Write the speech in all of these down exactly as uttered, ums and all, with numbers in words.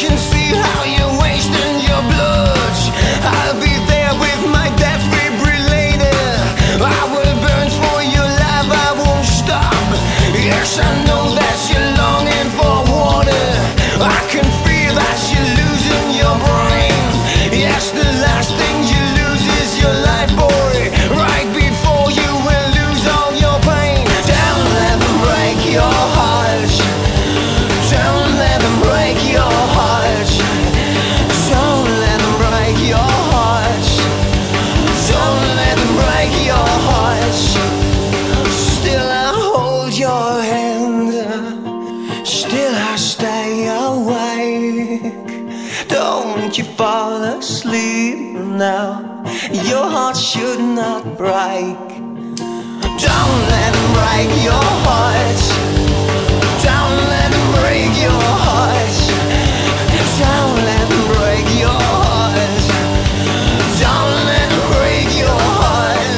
can see how you're wasting your blood. I'll be there with my defibrillator. I will burn for your love, I won't stop. Yes, I know that you're longing for water. I can feel that you're losing your brain. Yes, the last thing you lose is your life, boy. Right before you will lose all your pain. Don't let them break your heart. Don't let them break your heart. Don't let them break your heart. Don't let them break your heart. Still I hold your hand. Still I stay awake. Don't you fall asleep now. Your heart should not break. Don't let them break your heart. Don't let them break your heart. Don't let them break your heart. Don't let them break your heart.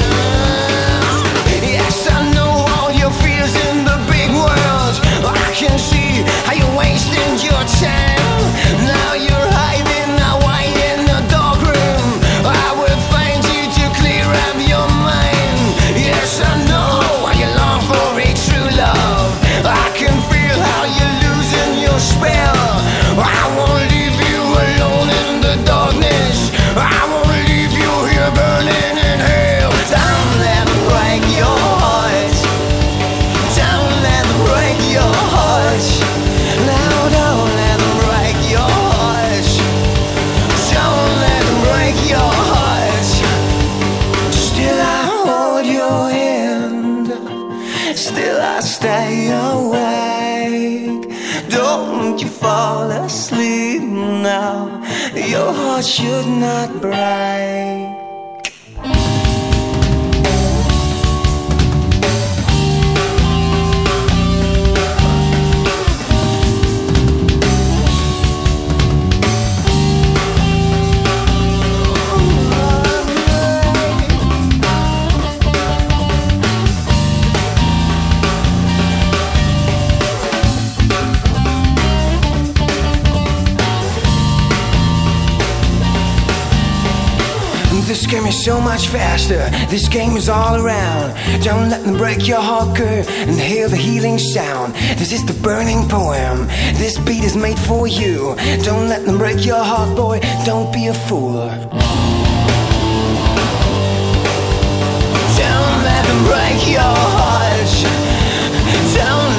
Yes, I know all your fears in the big world. I can see how you're wasting your time. Now you're hiding away in the dark room. I will find you to clear up your mind. Yes, I know how you long for a true love. I can feel how you're losing your spell. I won't leave you alone in the darkness. I won't leave you here burning in hell. Don't let them break your heart. Don't let them break your heart. Now don't let them break your heart. Don't let them break your heart. Still I hold your hand. Still I stay awake. Don't you fall asleep now. Your heart should not break. This game is so much faster. This game is all around. Don't let them break your heart, girl, and hear the healing sound. This is the burning poem. This beat is made for you. Don't let them break your heart, boy. Don't be a fool. Don't let them break your heart. Don't